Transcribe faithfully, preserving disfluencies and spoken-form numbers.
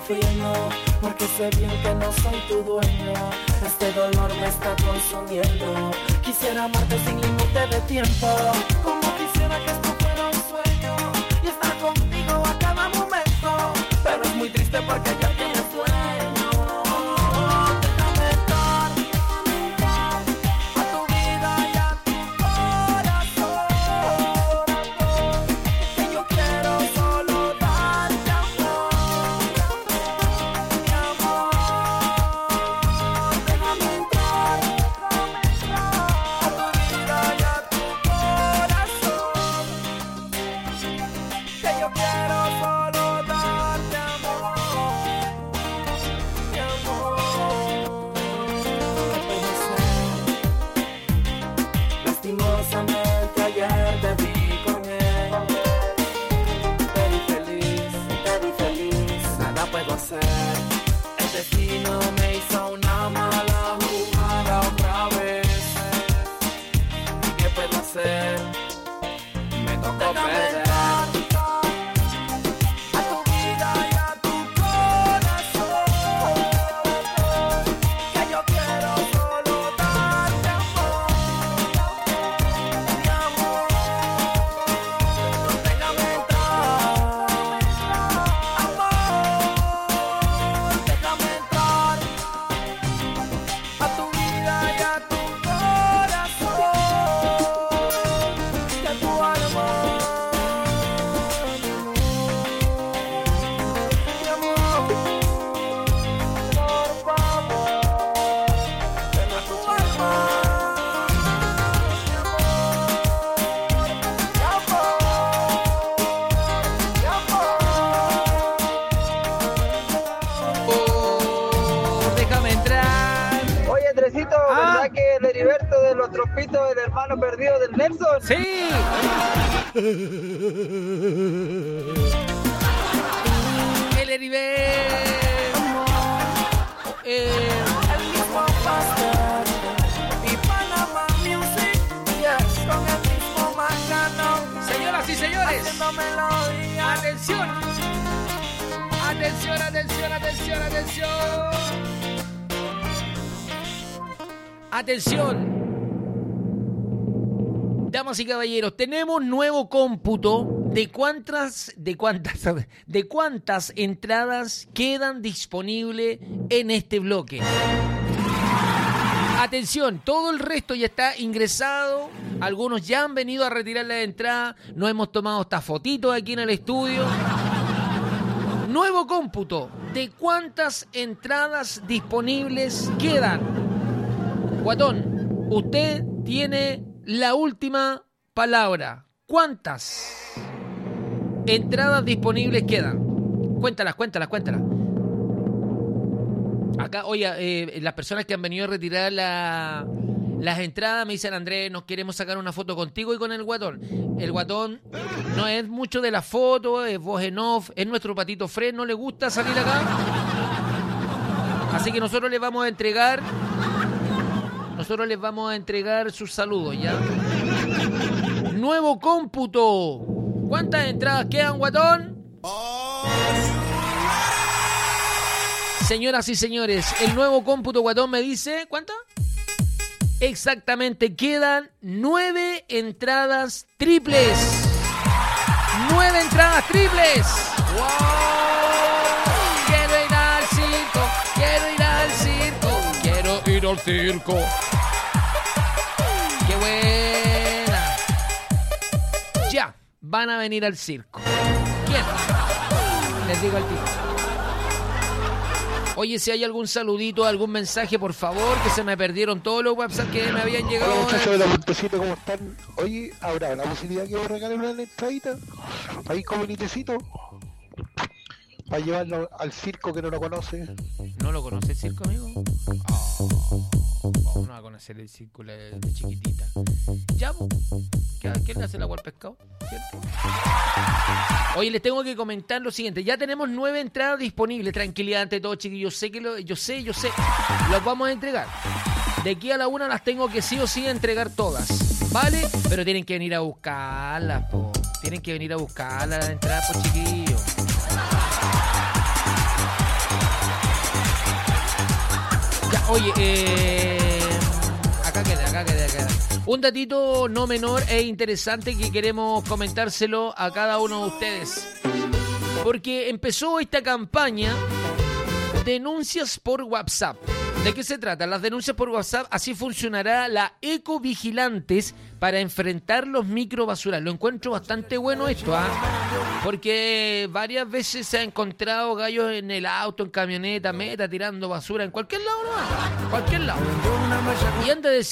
sufriendo, porque sé bien que no soy tu dueño. Este dolor me está consumiendo. Quisiera amarte sin límite de tiempo, como quisiera que esto fuera un sueño y estar contigo a cada momento. Pero es muy triste porque ya tienes dueño. El destino me hizo una mala jugada otra vez. ¿Y qué puedo hacer? Me tocó perder. A tu vida y a tu corazón, que yo quiero solo darte amor. Mi amor, déjame entrar. Amor, déjame entrar a tu vida y a tu corazón, que tu alma, mi amor, por favor, ven a tu alma, mi amor, mi amor, mi amor. Oh, déjame entrar. Oye, Andresito, Ah. ¿verdad que el Heriberto de los Trompitos es el hermano perdido del Nelson? ¡Sí! El Heriberto. Eh, El mismo pastor y Panama Music, yes, con el mismo Macano, señoras y señores, haciendo melodía. atención. Atención, atención, atención, atención. Atención. Damas y caballeros, tenemos nuevo cómputo de cuántas, de cuántas, de cuántas entradas quedan disponibles en este bloque. Atención, todo el resto ya está ingresado. Algunos ya han venido a retirar la entrada. Nos hemos tomado estas fotitos aquí en el estudio. Nuevo cómputo de cuántas entradas disponibles quedan. Guatón, usted tiene la última palabra. ¿Cuántas entradas disponibles quedan? Cuéntalas, cuéntalas, cuéntalas. Acá, oye, eh, las personas que han venido a retirar la, las entradas me dicen: Andrés, nos queremos sacar una foto contigo y con el Guatón. El Guatón no es mucho de la foto, es voz en off, es nuestro patito Fred, no le gusta salir acá. Así que nosotros les vamos a entregar, nosotros les vamos a entregar sus saludos, ¿ya? Nuevo cómputo. ¿Cuántas entradas quedan, Guatón? Señoras y señores, el nuevo cómputo, Guatón, me dice... ¿Cuánto? Exactamente, quedan nueve entradas triples. ¡Nueve entradas triples! ¡Wow! Quiero ir al circo, quiero ir al circo, quiero ir al circo. ¡Qué buena! Ya, van a venir al circo. ¿Quién? Les digo al tiro. Oye, si hay algún saludito, algún mensaje, por favor, que se me perdieron todos los WhatsApp que me habían llegado. Hola, muchachos de la Puentecito, ¿cómo están? Oye, ¿habrá la posibilidad que os regalen una entradita? Ahí como un tecito, para llevarlo al circo que no lo conoce. ¿No lo conoce el circo, amigo? Oh, vamos a conocer el circo de chiquitita. ¿Ya, po? ¿Quién le hace el agua al pescado? ¿Cierto? Oye, les tengo que comentar lo siguiente. Ya tenemos nueve entradas disponibles. Tranquilidad ante todo, chiquillos. Yo sé que lo, yo sé, yo sé. Las vamos a entregar. De aquí a la una las tengo que sí o sí entregar todas. ¿Vale? Pero tienen que venir a buscarlas, po. Tienen que venir a buscarlas las entradas, po, chiquillos. Oye, eh, acá queda, acá queda, acá queda. Un datito no menor e interesante que queremos comentárselo a cada uno de ustedes. Porque empezó esta campaña Denuncias por WhatsApp. ¿De qué se trata? Las denuncias por WhatsApp, así funcionará la Ecovigilantes para enfrentar los microbasuras. Lo encuentro bastante bueno esto, ¿ah? ¿eh? Porque varias veces se ha encontrado gallos en el auto, en camioneta, meta, tirando basura en cualquier lado, ¿no? En cualquier lado. Y antes de decir